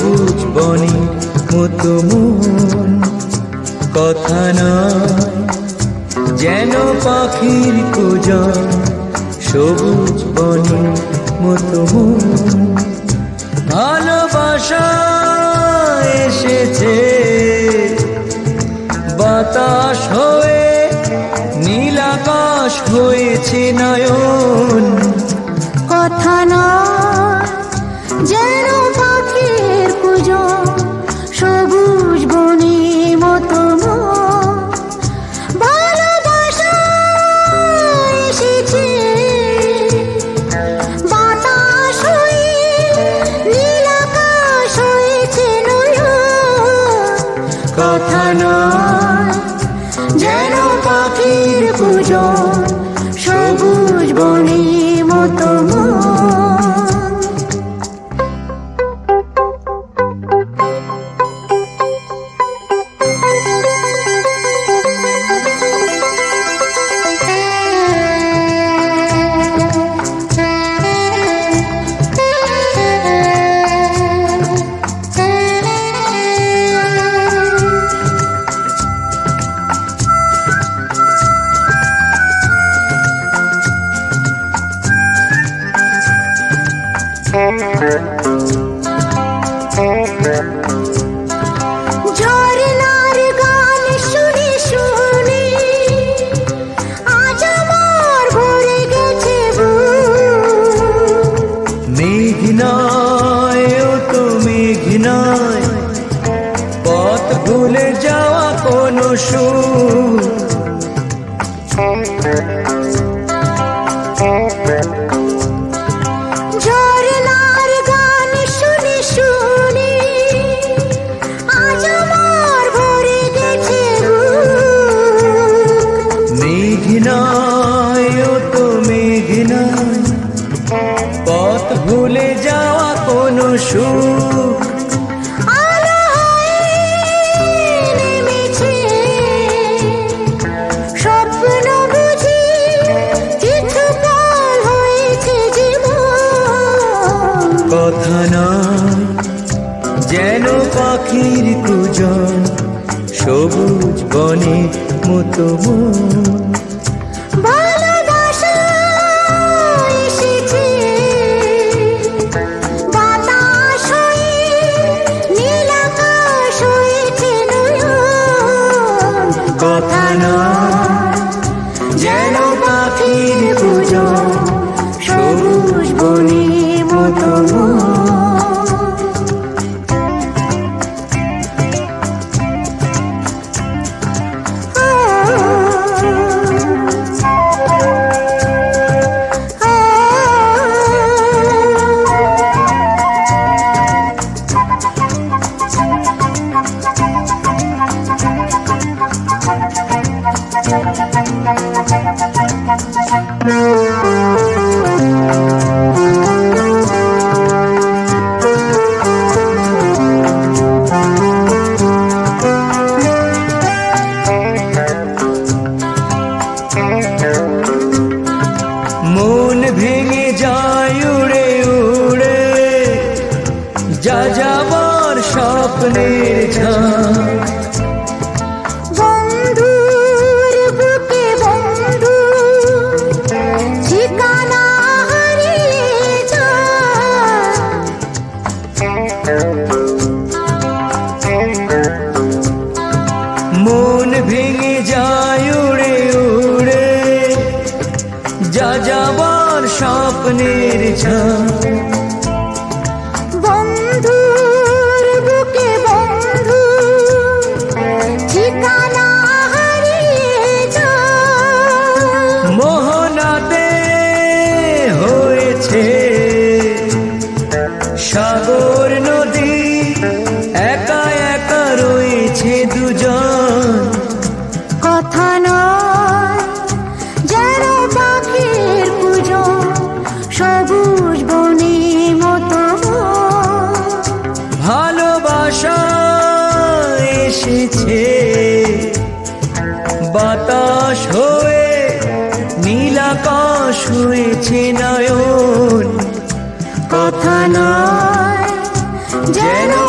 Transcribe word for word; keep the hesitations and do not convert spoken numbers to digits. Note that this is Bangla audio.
সবুজ বনে মতো মন। কথা নয় যেন পাখির কুজন, সবুজ বনে মতো মন। ভালোবাসা এসেছে বাতাস হয়ে, নীল আকাশ হয়েছে নয়ন। কথা নয় যেন পাখির কুজন, সবুজ বনে মতো মন। ভালোবাসা এসেছে বাতাস হয়ে, নীল আকাশ হয়েছে নয়ন। কথা নয় যেন পাখির কুজন, সবুজ বনে মতো মন। ঝরনার গান শুনে শুনে আজ আমার ভরে গেছে বুক। মেঘ নয় ও তো মেঘ নয়, পথ ভুলে যাওয়া কোনো সুর। ঝরনার গান শুনে শুনে আজ আমার ভরে গেছে বুক। মেঘ নয় ও তো মেঘ নয়, পথ ভুলে যাওয়া কোনো সুর। আলো হয়ে নেমেছে স্বপ্ন বুঝি, কিছু কাল হয়েছে জীবন। কথা নয় যেন পাখির কুজন, সবুজ বনে মতো মন। ভালোবাসা এসেছে বাতাস হয়ে, নীল আকাশ হয়েছে নয়ন। কথা নয় যেন পাখির কুজন, সবুজ বনে মতো মন। মন ভেঙে যায় উড়ে উড়ে, যা যাবার স্বপ্নের ঝাঁক। বন্ধুর বুকে বন্ধু ঠিকানা হারিয়ে যায়। মন ভেঙে যায় উড়ে উড়ে, যা যাবার স্বপ্নের ঝাঁক। বন্ধুর বুকে বন্ধু ঠিকানা হারিয়ে যায়। মোহনাতে হয়েছে সাগর নদী, একা একা রয়েছে দুজন। কথা নয় যেন পাখির কুজন, সবুজ বনে মতো মন। ভালোবাসা এসেছে বাতাস হয়ে, নীল আকাশ হয়েছে নয়ন। কথা নয় যেন